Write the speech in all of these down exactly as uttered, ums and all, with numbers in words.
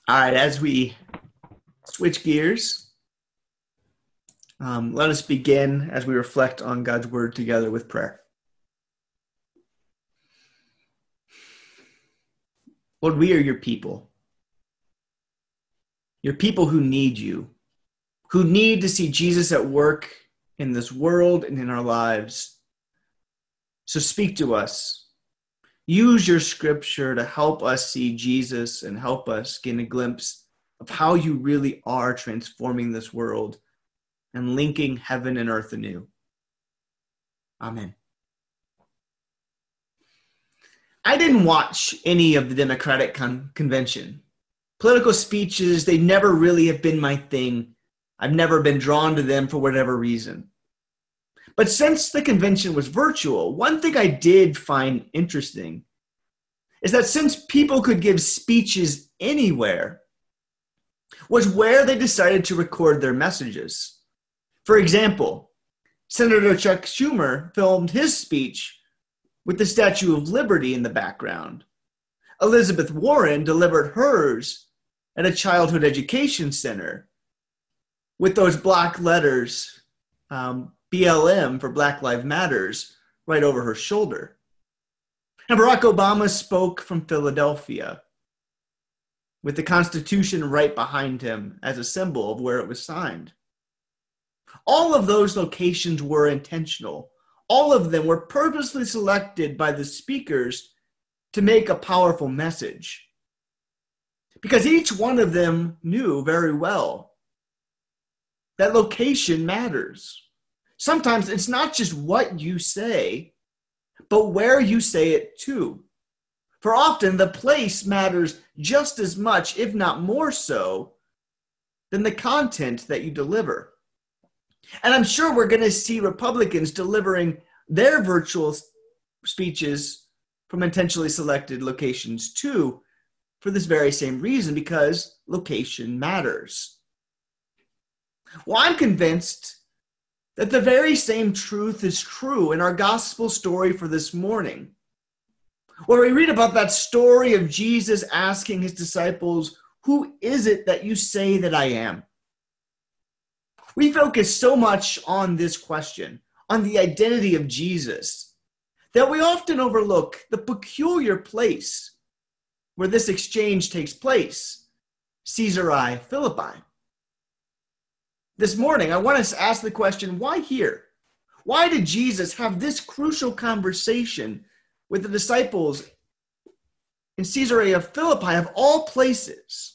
All right, as we switch gears, um, let us begin as we reflect on God's word together with prayer. Lord, we are your people. Your people who need you, who need to see Jesus at work in this world and in our lives. So speak to us. Use your scripture to help us see Jesus and help us gain a glimpse of how you really are transforming this world and linking heaven and earth anew. Amen. I didn't watch any of the Democratic con- convention. Political speeches, they never really have been my thing. I've never been drawn to them for whatever reason. But since the convention was virtual, one thing I did find interesting is that since people could give speeches anywhere, was where they decided to record their messages. For example, Senator Chuck Schumer filmed his speech with the Statue of Liberty in the background. Elizabeth Warren delivered hers at a childhood education center with those black letters, um, B L M for Black Lives Matters, right over her shoulder. And Barack Obama spoke from Philadelphia with the Constitution right behind him as a symbol of where it was signed. All of those locations were intentional. All of them were purposely selected by the speakers to make a powerful message. Because each one of them knew very well that location matters. Sometimes it's not just what you say, but where you say it to. For often the place matters just as much, if not more so, than the content that you deliver. And I'm sure we're going to see Republicans delivering their virtual speeches from intentionally selected locations too, for this very same reason, because location matters. Well, I'm convinced that the very same truth is true in our gospel story for this morning, where we read about that story of Jesus asking his disciples, "Who is it that you say that I am?" We focus so much on this question, on the identity of Jesus, that we often overlook the peculiar place where this exchange takes place, Caesarea Philippi. This morning, I want us to ask the question, why here? Why did Jesus have this crucial conversation with the disciples in Caesarea Philippi of all places?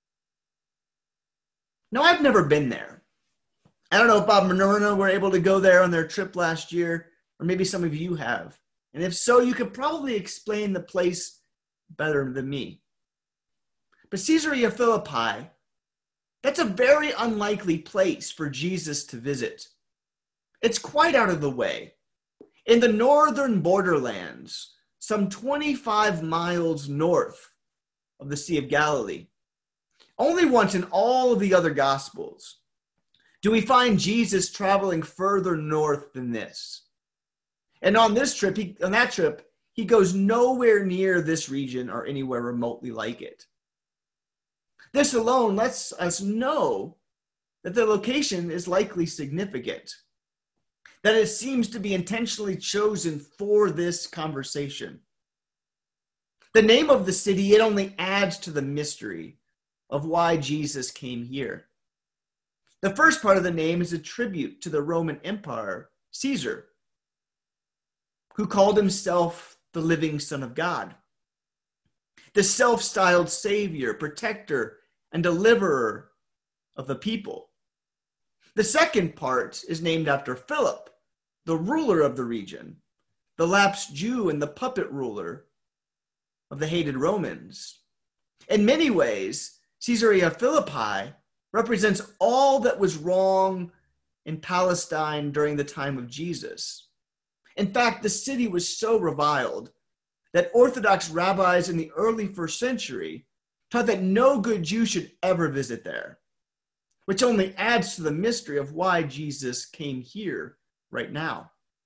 Now, I've never been there. I don't know if Bob and Norna were able to go there on their trip last year, or maybe some of you have. And if so, you could probably explain the place better than me. But Caesarea Philippi, that's a very unlikely place for Jesus to visit. It's quite out of the way. In the northern borderlands, some twenty-five miles north of the Sea of Galilee. Only once in all of the other Gospels do we find Jesus traveling further north than this. And on this trip, he, on that trip, he goes nowhere near this region or anywhere remotely like it. This alone lets us know that the location is likely significant, that it seems to be intentionally chosen for this conversation. The name of the city, it only adds to the mystery of why Jesus came here. The first part of the name is a tribute to the Roman Empire, Caesar, who called himself the living Son of God, the self-styled savior, protector, and deliverer of the people. The second part is named after Philip, the ruler of the region, the lapsed Jew and the puppet ruler of the hated Romans. In many ways, Caesarea Philippi represents all that was wrong in Palestine during the time of Jesus. In fact, the city was so reviled that Orthodox rabbis in the early first century taught that no good Jew should ever visit there, which only adds to the mystery of why Jesus came here right now.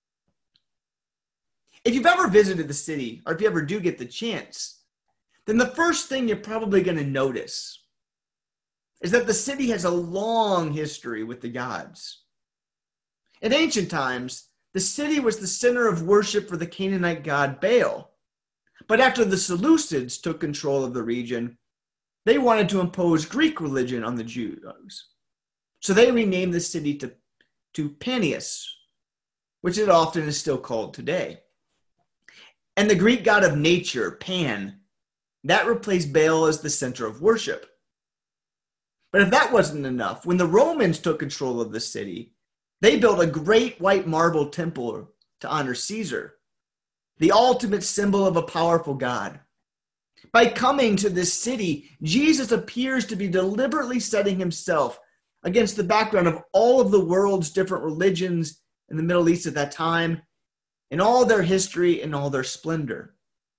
If you've ever visited the city, or if you ever do get the chance, then the first thing you're probably going to notice is that the city has a long history with the gods. In ancient times, the city was the center of worship for the Canaanite god Baal. But after the Seleucids took control of the region, they wanted to impose Greek religion on the Jews. So they renamed the city to, to Panias, which it often is still called today. And the Greek god of nature, Pan, that replaced Baal as the center of worship. But if that wasn't enough, when the Romans took control of the city, they built a great white marble temple to honor Caesar, the ultimate symbol of a powerful god. By coming to this city, Jesus appears to be deliberately setting himself against the background of all of the world's different religions in the Middle East at that time, in all their history and all their splendor.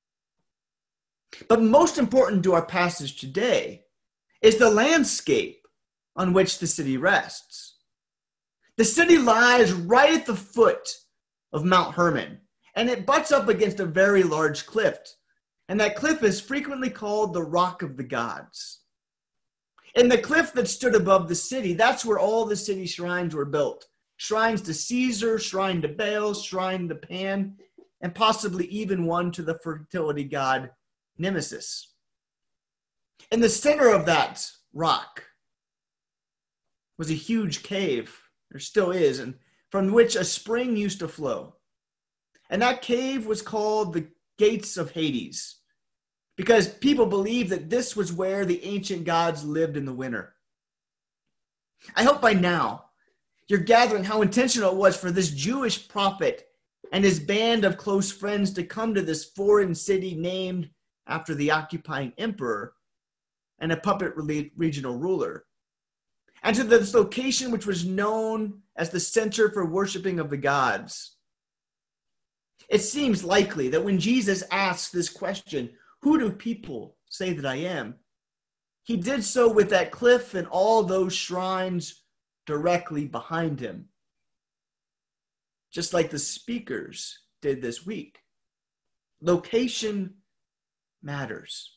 But most important to our passage today is the landscape on which the city rests. The city lies right at the foot of Mount Hermon, and it butts up against a very large cliff. And that cliff is frequently called the Rock of the Gods. And the cliff that stood above the city, that's where all the city shrines were built. Shrines to Caesar, shrine to Baal, shrine to Pan, and possibly even one to the fertility god Nemesis. In the center of that rock was a huge cave, there still is, and from which a spring used to flow. And that cave was called the Gates of Hades, because people believed that this was where the ancient gods lived in the winter. I hope by now you're gathering how intentional it was for this Jewish prophet and his band of close friends to come to this foreign city named after the occupying emperor and a puppet regional ruler, and to this location which was known as the center for worshiping of the gods. It seems likely that when Jesus asked this question, "Who do people say that I am?" he did so with that cliff and all those shrines directly behind him, just like the speakers did this week. Location matters.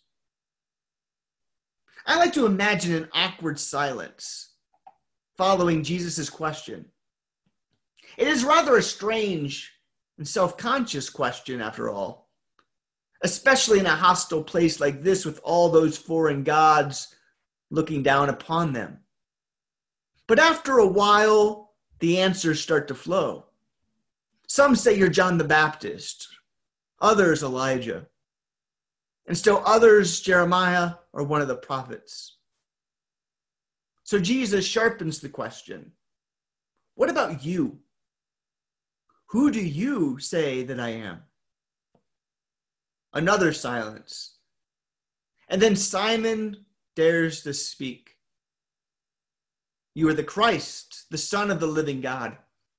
I like to imagine an awkward silence following Jesus' question. It is rather a strange and self-conscious question, after all, especially in a hostile place like this with all those foreign gods looking down upon them. But after a while, the answers start to flow. Some say you're John the Baptist, others Elijah, and still others Jeremiah or one of the prophets. So Jesus sharpens the question, what about you? Who do you say that I am? Another silence. And then Simon dares to speak. You are the Christ, the Son of the living God.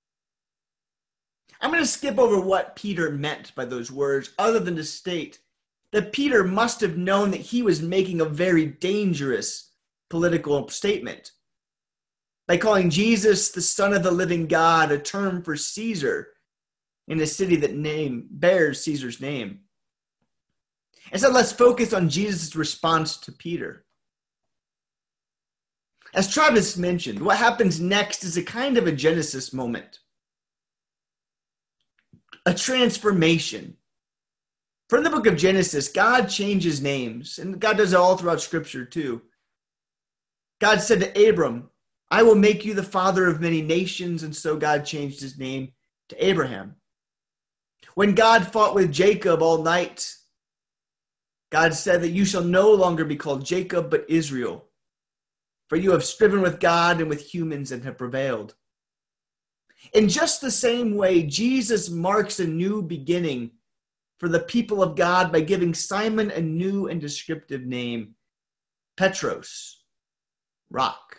I'm going to skip over what Peter meant by those words, other than to state that Peter must have known that he was making a very dangerous political statement by calling Jesus the Son of the living God, a term for Caesar in a city that name bears Caesar's name. And so let's focus on Jesus' response to Peter. As Travis mentioned, what happens next is a kind of a Genesis moment, a transformation. From the book of Genesis, God changes names, and God does it all throughout Scripture too. God said to Abram, I will make you the father of many nations, and so God changed his name to Abraham. When God fought with Jacob all night, God said that you shall no longer be called Jacob, but Israel, for you have striven with God and with humans and have prevailed. In just the same way, Jesus marks a new beginning for the people of God by giving Simon a new and descriptive name, Petros, rock.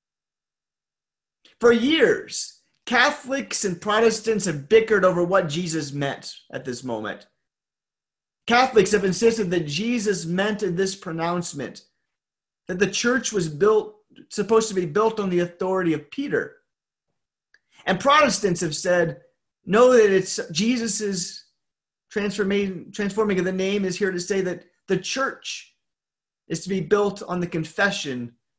For years, Catholics and Protestants have bickered over what Jesus meant at this moment. Catholics have insisted that Jesus meant in this pronouncement that the church was built, supposed to be built on the authority of Peter. And Protestants have said, no, that it's Jesus's transforming, transforming of the name is here to say that the church is to be built on the confession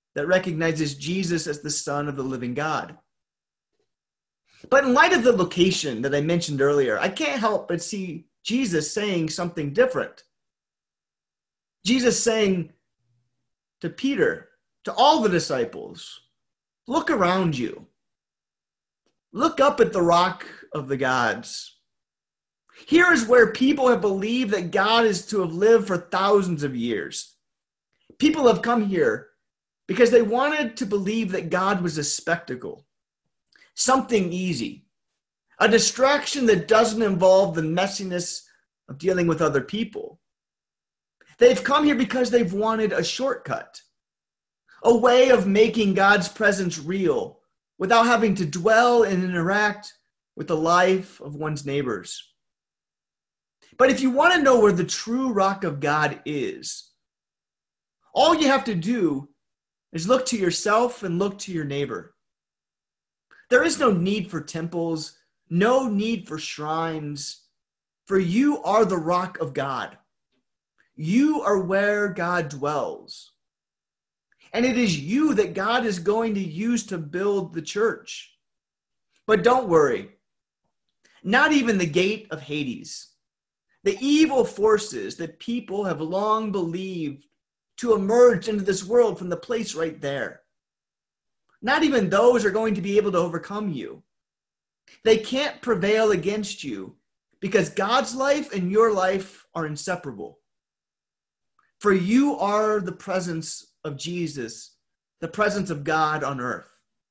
that recognizes Jesus as the Son of the living God. But in light of the location that I mentioned earlier, I can't help but see Jesus saying something different. Jesus saying to Peter, to all the disciples, look around you. Look up at the rock of the gods. Here is where people have believed that God is to have lived for thousands of years. People have come here because they wanted to believe that God was a spectacle, something easy, a distraction that doesn't involve the messiness of dealing with other people. They've come here because they've wanted a shortcut, a way of making God's presence real without having to dwell and interact with the life of one's neighbors. But if you want to know where the true rock of God is, all you have to do is look to yourself and look to your neighbor. There is no need for temples, no need for shrines, for you are the rock of God. You are where God dwells. And it is you that God is going to use to build the church. But don't worry, not even the gate of Hades, the evil forces that people have long believed to emerge into this world from the place right there, not even those are going to be able to overcome you. They can't prevail against you because God's life and your life are inseparable. For you are the presence of Jesus, the presence of God on earth.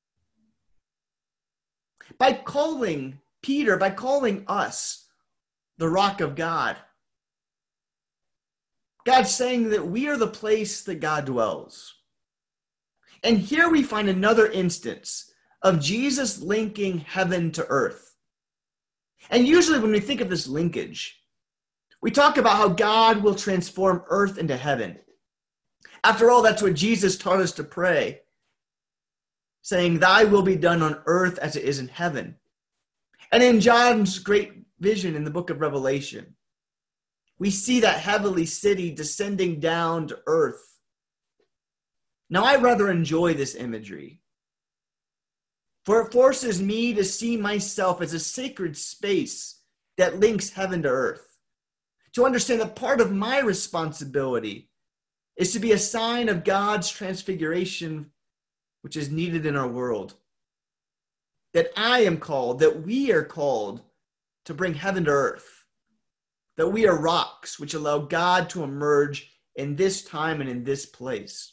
By calling Peter, by calling us the rock of God, God's saying that we are the place that God dwells. And here we find another instance of Jesus linking heaven to earth. And usually when we think of this linkage, we talk about how God will transform earth into heaven. After all, that's what Jesus taught us to pray, saying, "Thy will be done on earth as it is in heaven." And in John's great vision in the book of Revelation, we see that heavenly city descending down to earth. Now, I rather enjoy this imagery, for it forces me to see myself as a sacred space that links heaven to earth, to understand that part of my responsibility is to be a sign of God's transfiguration, which is needed in our world. That I am called, that we are called to bring heaven to earth. That we are rocks which allow God to emerge in this time and in this place.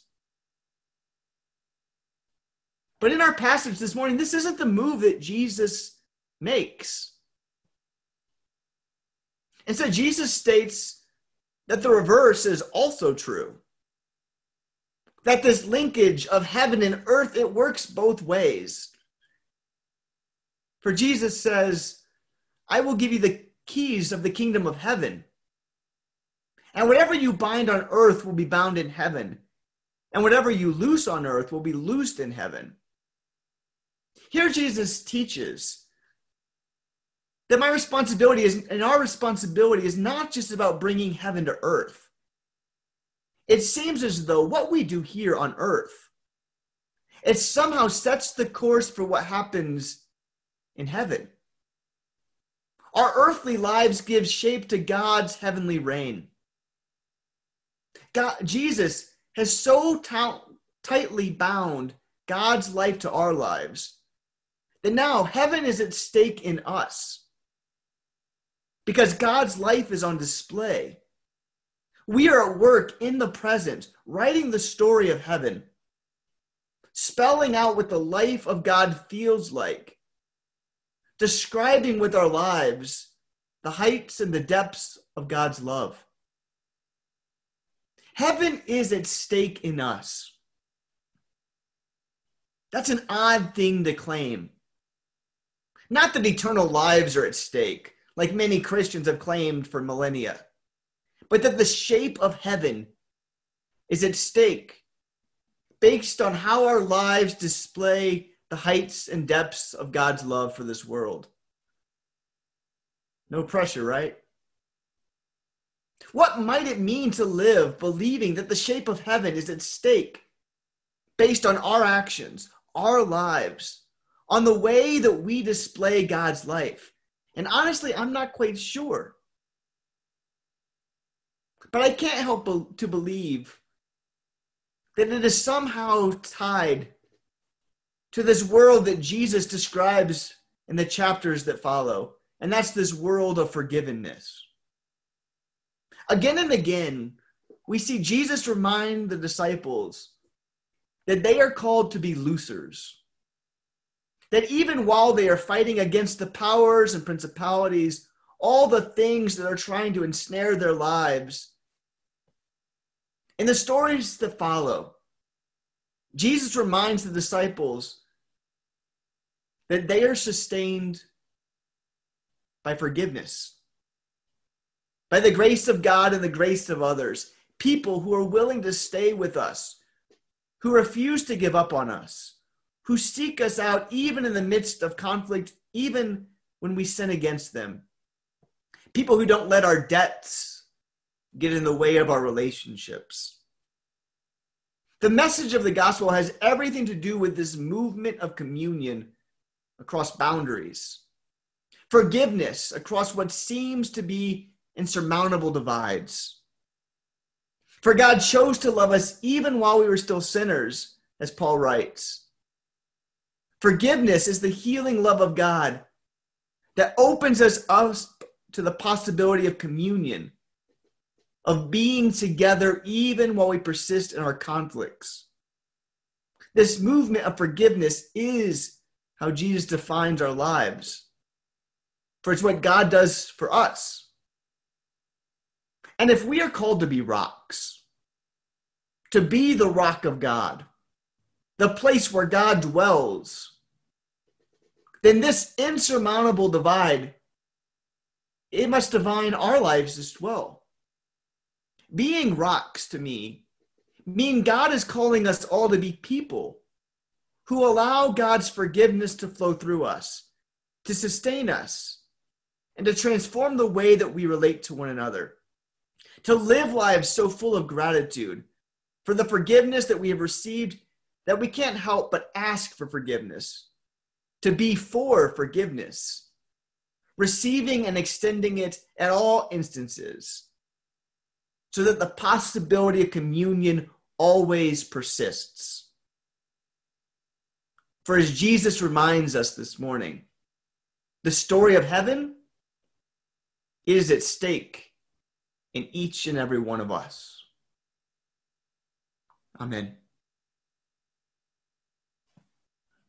But in our passage this morning, this isn't the move that Jesus makes. Instead, Jesus states that the reverse is also true. That this linkage of heaven and earth, it works both ways. For Jesus says, "I will give you the keys of the kingdom of heaven. And whatever you bind on earth will be bound in heaven. And whatever you loose on earth will be loosed in heaven." Here Jesus teaches that my responsibility is, and our responsibility is not just about bringing heaven to earth. It seems as though what we do here on earth, it somehow sets the course for what happens in heaven. Our earthly lives give shape to God's heavenly reign. God, Jesus has so t- tightly bound God's life to our lives that now heaven is at stake in us. Because God's life is on display. We are at work in the present, writing the story of heaven, spelling out what the life of God feels like, describing with our lives the heights and the depths of God's love. Heaven is at stake in us. That's an odd thing to claim. Not that eternal lives are at stake, like many Christians have claimed for millennia, but that the shape of heaven is at stake based on how our lives display the heights and depths of God's love for this world. No pressure, right? What might it mean to live believing that the shape of heaven is at stake based on our actions, our lives, on the way that we display God's life? And honestly, I'm not quite sure. But I can't help be- to believe that it is somehow tied to this world that Jesus describes in the chapters that follow. And that's this world of forgiveness. Again and again, we see Jesus remind the disciples that they are called to be loosers. That even while they are fighting against the powers and principalities, all the things that are trying to ensnare their lives, in the stories that follow, Jesus reminds the disciples that they are sustained by forgiveness, by the grace of God and the grace of others, people who are willing to stay with us, who refuse to give up on us, who seek us out even in the midst of conflict, even when we sin against them. People who don't let our debts get in the way of our relationships. The message of the gospel has everything to do with this movement of communion across boundaries, forgiveness across what seems to be insurmountable divides. For God chose to love us even while we were still sinners, as Paul writes. Forgiveness is the healing love of God that opens us up to the possibility of communion, of being together even while we persist in our conflicts. This movement of forgiveness is how Jesus defines our lives, for it's what God does for us. And if we are called to be rocks, to be the rock of God, the place where God dwells, then this insurmountable divide, it must define our lives as well. Being rocks, to me, mean God is calling us all to be people who allow God's forgiveness to flow through us, to sustain us, and to transform the way that we relate to one another. To live lives so full of gratitude for the forgiveness that we have received that we can't help but ask for forgiveness. To be for forgiveness, receiving and extending it at all instances, so that the possibility of communion always persists. For as Jesus reminds us this morning, the story of heaven is at stake in each and every one of us. Amen.